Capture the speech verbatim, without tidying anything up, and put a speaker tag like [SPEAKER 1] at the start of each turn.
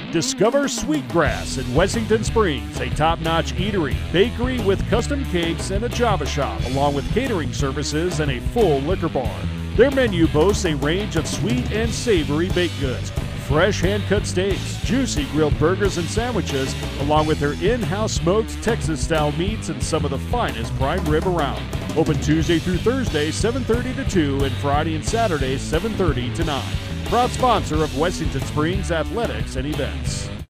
[SPEAKER 1] Discover Sweetgrass in Wessington Springs, a top-notch eatery, bakery with custom cakes and a Java shop, along with catering services and a full liquor bar. Their menu boasts a range of sweet and savory baked goods, fresh hand-cut steaks, juicy grilled burgers and sandwiches, along with their in-house smoked Texas-style meats and some of the finest prime rib around. Open Tuesday through Thursday, seven thirty to two, and Friday and Saturday, seven thirty to nine. Proud sponsor of Wessington Springs Athletics and Events.